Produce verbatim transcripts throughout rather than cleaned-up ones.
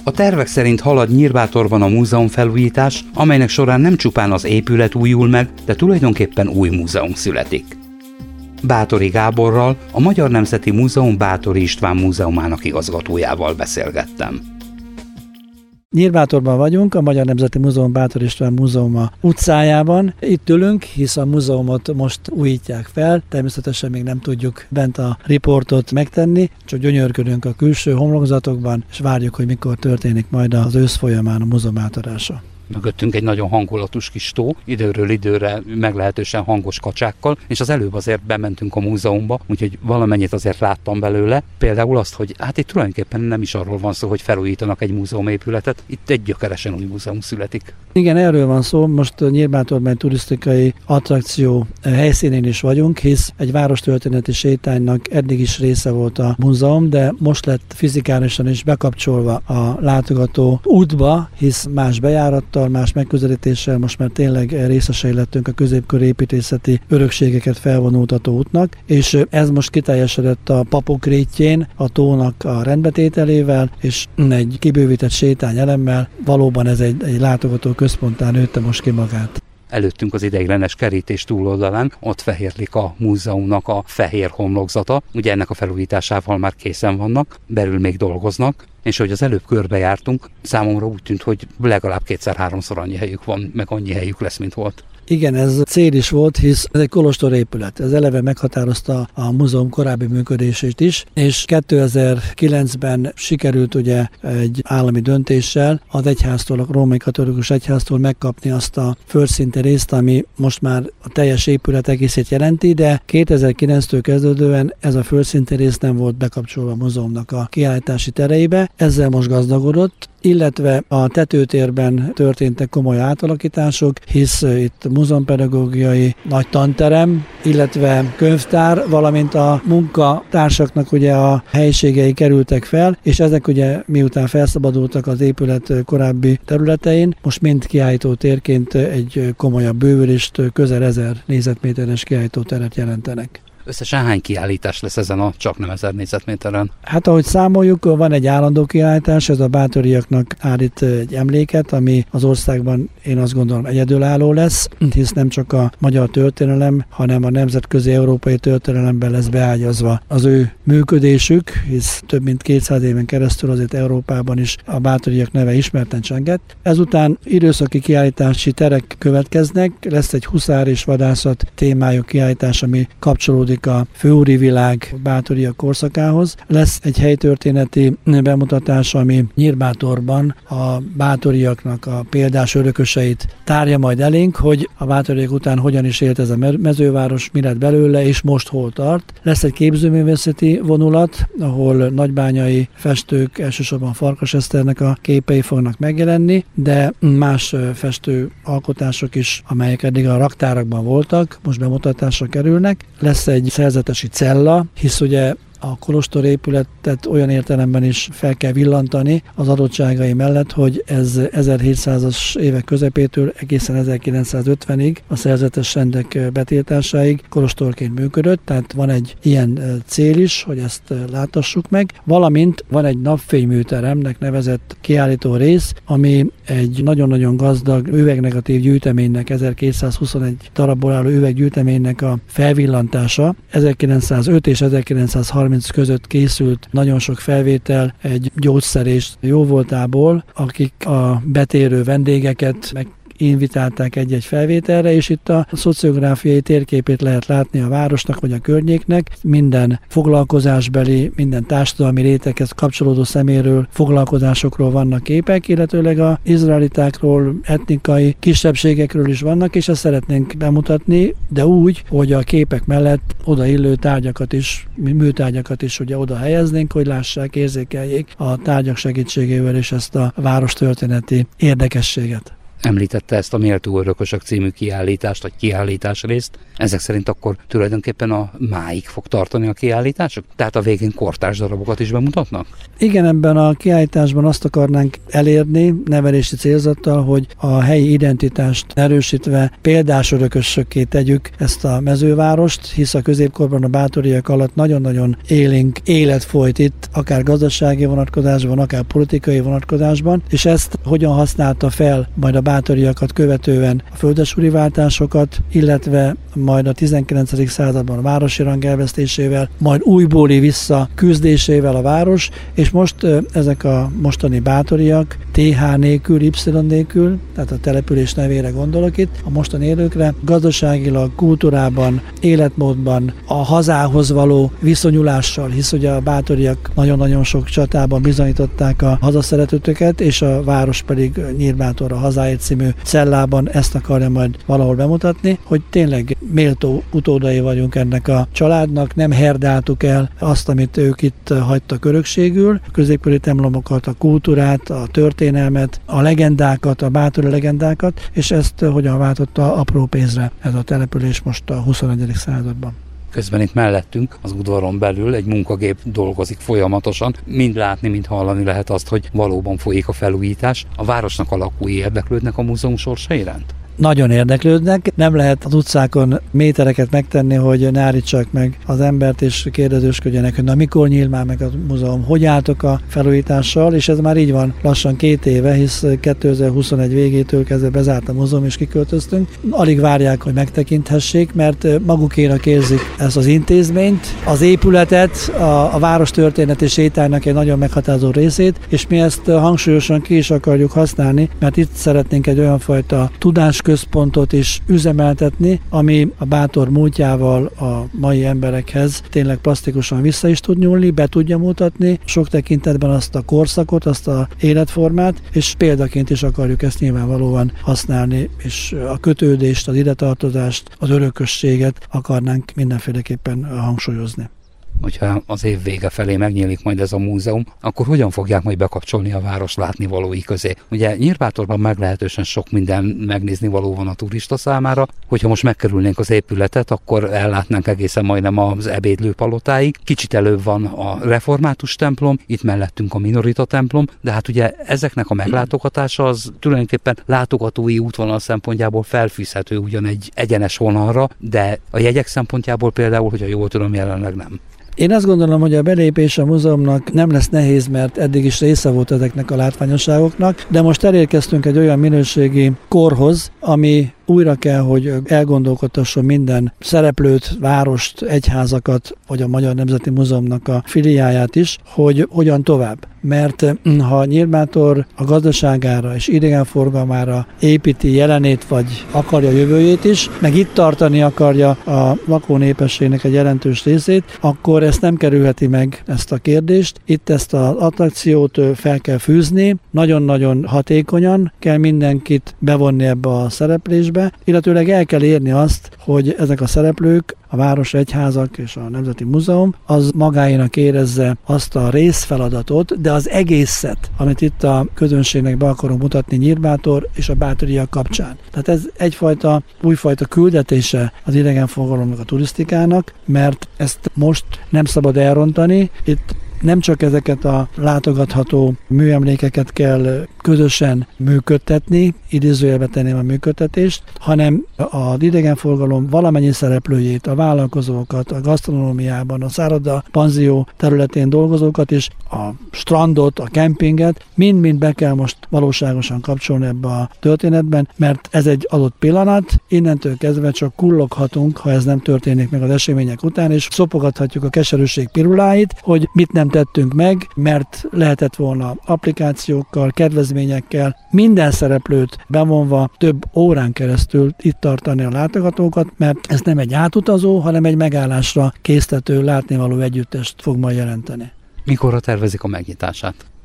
A tervek szerint halad Nyírbátorban a múzeumfelújítás, amelynek során nem csupán az épület újul meg, de tulajdonképpen új múzeum születik. Báthori Gáborral, a Magyar Nemzeti Múzeum Báthori István Múzeumának igazgatójával beszélgettem. Nyírbátorban vagyunk, a Magyar Nemzeti Múzeum Báthori István Múzeuma utcájában. Itt ülünk, hisz a múzeumot most újítják fel, természetesen még nem tudjuk bent a riportot megtenni, csak gyönyörködünk a külső homlokzatokban, és várjuk, hogy mikor történik majd az ősz folyamán a múzeum átadása. Mögöttünk egy nagyon hangulatos kis tó, időről időre meglehetősen hangos kacsákkal, és az előbb azért bementünk a múzeumba, úgyhogy valamennyit azért láttam belőle. Például azt, hogy hát itt tulajdonképpen nem is arról van szó, hogy felújítanak egy múzeumépületet, itt egy gyökeresen új múzeum születik. Igen, erről van szó, most Nyírbátorban egy turisztikai attrakció helyszínén is vagyunk, hisz egy várostörténeti sétánynak eddig is része volt a múzeum, de most lett fizikálisan is bekapcsolva a látogató útba, hisz más bejárattal, más megközelítéssel most már tényleg részesei lettünk a középkori építészeti örökségeket felvonultató útnak, és ez most kiteljesedett a Papok rétjén, a tónak a rendbetételével, és egy kibővített sétányelemmel, valóban ez egy, egy látogató központtá nőtte most ki magát. Előttünk az ideiglenes kerítés túloldalán, ott fehérlik a múzeumnak a fehér homlokzata. Ugye ennek a felújításával már készen vannak, belül még dolgoznak, és ahogy az előbb körbejártunk, számomra úgy tűnt, hogy legalább kétszer-háromszor annyi helyük van, meg annyi helyük lesz, mint volt. Igen, ez cél is volt, hisz ez egy kolostor épület. Ez eleve meghatározta a múzeum korábbi működését is, és kétezer-kilencben sikerült ugye egy állami döntéssel az egyháztól, a római katolikus egyháztól megkapni azt a földszinti részt, ami most már a teljes épület egészét jelenti, de kétezer-kilenctől kezdődően ez a földszinti rész nem volt bekapcsolva a múzeumnak a kiállítási tereibe, ezzel most gazdagodott, illetve a tetőtérben történtek komoly átalakítások, hisz itt múzeumpedagógiai nagy tanterem, illetve könyvtár, valamint a munkatársaknak ugye a helyiségei kerültek fel, és ezek ugye miután felszabadultak az épület korábbi területein, most mind kiállító térként egy komolyabb bővülést, közel ezer négyzetméteres kiállító teret jelentenek. Összesen hány kiállítás lesz ezen a csak nem ezer négyzetméteren? Hát ahogy számoljuk, van egy állandó kiállítás, ez a báthoriaknak állít egy emléket, ami az országban én azt gondolom egyedülálló lesz, hisz nem csak a magyar történelem, hanem a nemzetközi európai történelemben lesz beágyazva az ő működésük, hisz több mint kétszáz éven keresztül azért Európában is a báthoriak neve ismerten csengett. Ezután időszaki kiállítási terek következnek, lesz egy huszár és vadászat témájú kiállítás, ami kapcsolódik a főúri világ báthoriak korszakához. Lesz egy helytörténeti bemutatás, ami Nyírbátorban a báthoriaknak a példás örököseit tárja majd elénk, hogy a báthoriak után hogyan is élt ez a mezőváros, mi lett belőle, és most hol tart. Lesz egy képzőművészeti vonulat, ahol nagybányai festők, elsősorban Farkas Eszternek a képei fognak megjelenni, de más festő alkotások is, amelyek eddig a raktárakban voltak, most bemutatásra kerülnek. Lesz egy szerzetesi cella, hisz ugye a kolostor épületet olyan értelemben is fel kell villantani az adottságai mellett, hogy ez ezerhétszázas évek közepétől egészen ezerkilencszázötvenig a szerzetes rendek betiltásáig kolostorként működött, tehát van egy ilyen cél is, hogy ezt látassuk meg, valamint van egy napfényműteremnek nevezett kiállító rész, ami egy nagyon-nagyon gazdag üvegnegatív gyűjteménynek, ezerkétszázhuszonegy darabból álló üveggyűjteménynek a felvillantása. ezerkilencszázöt és ezerkilencszázharminc között készült nagyon sok felvétel egy gyógyszerés jóvoltából, akik a betérő vendégeket meg invitálták egy-egy felvételre, és itt a szociográfiai térképét lehet látni a városnak vagy a környéknek. Minden foglalkozásbeli, minden társadalmi réteghez kapcsolódó szeméről, foglalkozásokról vannak képek, illetőleg az izraelitákról, etnikai kisebbségekről is vannak, és ezt szeretnénk bemutatni, de úgy, hogy a képek mellett odaillő tárgyakat is, műtárgyakat is ugye oda helyeznénk, hogy lássák, érzékeljék a tárgyak segítségével is ezt a várostörténeti érdekességet. Említette ezt a Méltó Örökösök című kiállítást, vagy kiállítás részt. Ezek szerint akkor tulajdonképpen a máig fog tartani a kiállítások? Tehát a végén kortárs darabokat is bemutatnak? Igen, ebben a kiállításban azt akarnánk elérni nevelési célzattal, hogy a helyi identitást erősítve példás örökösökké tegyük ezt a mezővárost, hisz a középkorban a báthoriak alatt nagyon-nagyon élénk élet folyt itt, akár gazdasági vonatkozásban, akár politikai vonatkozásban, és ezt hogyan használta fel majd a báthoriakat követően a földesúri váltásokat, illetve majd a tizenkilencedik században a városi rang elvesztésével, majd újbóli vissza küzdésével a város, és most ezek a mostani báthoriak té há nélkül, Y nélkül, tehát a település nevére gondolok itt, a mostani élőkre, gazdaságilag, kultúrában, életmódban, a hazához való viszonyulással, hisz ugye a báthoriak nagyon-nagyon sok csatában bizonyították a hazaszeretőtöket, és a város pedig Nyírbátor a Hazáért című cellában ezt akarja majd valahol bemutatni, hogy tényleg méltó utódai vagyunk ennek a családnak, nem herdáltuk el azt, amit ők itt hagytak örökségül, a középkori templomokat, a kultúrát, a történelmet, a legendákat, a báthori legendákat, és ezt hogyan váltotta apró pénzre ez a település most a huszonegyedik században. Közben itt mellettünk, az udvaron belül egy munkagép dolgozik folyamatosan. Mind látni, mind hallani lehet azt, hogy valóban folyik a felújítás. A városnak a lakói érdeklődnek a múzeum sorsa iránt? Nagyon érdeklődnek, nem lehet az utcákon métereket megtenni, hogy ne állítsak meg az embert, és kérdezősködjenek, hogy na mikor nyíl már meg a múzeum, hogy álltok a felújítással, és ez már így van lassan két éve, hisz kétezer-huszonegy végétől kezdve bezárt a múzeum, és kiköltöztünk. Alig várják, hogy megtekinthessék, mert magukénak érzik ezt az intézményt, az épületet, a, a város történet és sétálynak egy nagyon meghatározó részét, és mi ezt hangsúlyosan ki is akarjuk használni, mert itt szeretnénk egy olyan fajta tudás központot is üzemeltetni, ami a bátor múltjával a mai emberekhez tényleg plastikusan vissza is tud nyúlni, be tudja mutatni sok tekintetben azt a korszakot, azt a életformát, és példaként is akarjuk ezt nyilvánvalóan használni, és a kötődést, az idetartozást, az örökösséget akarnánk mindenféleképpen hangsúlyozni. Hogyha az év vége felé megnyílik majd ez a múzeum, akkor hogyan fogják majd bekapcsolni a város látnivalói közé? Ugye Nyírbátorban meglehetősen sok minden megnézni való van a turista számára, hogyha most megkerülnénk az épületet, akkor ellátnánk egészen majdnem az ebédlőpalotáig. Kicsit előbb van a református templom, itt mellettünk a minorita templom, de hát ugye ezeknek a meglátogatása az tulajdonképpen látogatói útvonal szempontjából felfűzhető ugyan egy egyenes vonalra, de a jegyek szempontjából például, hogyha jól tudom, jelenleg nem. Én azt gondolom, hogy a belépés a múzeumnak nem lesz nehéz, mert eddig is része volt ezeknek a látványosságoknak, de most elérkeztünk egy olyan minőségi korhoz, ami újra kell, hogy elgondolkodtasson minden szereplőt, várost, egyházakat, vagy a Magyar Nemzeti Múzeumnak a filiáját is, hogy hogyan tovább. Mert ha Nyírbátor a gazdaságára és idegenforgalmára építi jelenét, vagy akarja jövőjét is, meg itt tartani akarja a lakónépességnek egy jelentős részét, akkor ezt nem kerülheti meg, ezt a kérdést. Itt ezt az attrakciót fel kell fűzni, nagyon-nagyon hatékonyan kell mindenkit bevonni ebbe a szereplésbe, illetőleg el kell érni azt, hogy ezek a szereplők, a város, egyházak és a Nemzeti Múzeum az magáénak érezze azt a részfeladatot, de az egészet, amit itt a közönségnek be akarunk mutatni Nyírbátor és a báthoriak kapcsán. Tehát ez egyfajta újfajta küldetése az idegenforgalomnak, a turisztikának, mert ezt most nem szabad elrontani. Itt nem csak ezeket a látogatható műemlékeket kell közösen működtetni, idézőjelbe tenném a működtetést, hanem az idegenforgalom valamennyi szereplőjét, a vállalkozókat, a gasztronómiában, a szálloda, panzió területén dolgozókat is, a strandot, a kempinget, mind-mind be kell most valóságosan kapcsolni ebbe a történetben, mert ez egy adott pillanat, innentől kezdve csak kulloghatunk, ha ez nem történik meg az események után, és szopogathatjuk a keserűség piruláit, hogy mit nem tettünk meg, mert lehetett volna applikációkkal, kedvezményekkel, minden szereplőt bevonva több órán keresztül itt tartani a látogatókat, mert ez nem egy átutazó, hanem egy megállásra késztető, látnivaló együttest fog majd jelenteni. Mikorra tervezik a megnyitását?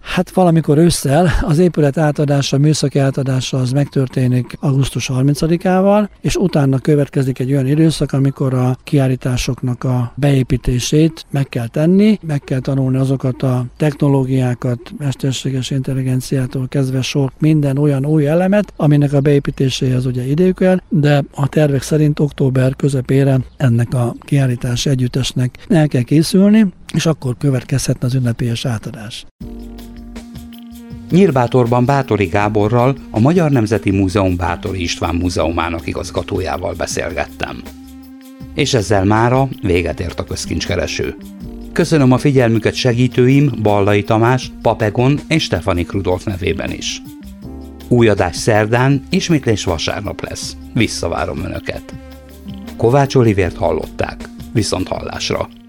Hát valamikor ősszel az épület átadása, műszaki átadása az megtörténik augusztus harmincadikával, és utána következik egy olyan időszak, amikor a kiállításoknak a beépítését meg kell tenni, meg kell tanulni azokat a technológiákat, mesterséges intelligenciától kezdve sok minden olyan új elemet, aminek a beépítéséhez ugye idejük kell, de a tervek szerint október közepére ennek a kiállítás együttesnek el kell készülni, és akkor következhetne az ünnepélyes átadás. Nyírbátorban Báthori Gáborral, a Magyar Nemzeti Múzeum Báthori István Múzeumának igazgatójával beszélgettem. És ezzel mára véget ért a Közkincskereső. Köszönöm a figyelmüket segítőim Ballai Tamás, Papegon és Stefanik Rudolf nevében is. Új adás szerdán, ismétlés vasárnap lesz. Visszavárom Önöket. Kovács Olivért hallották. Viszont hallásra!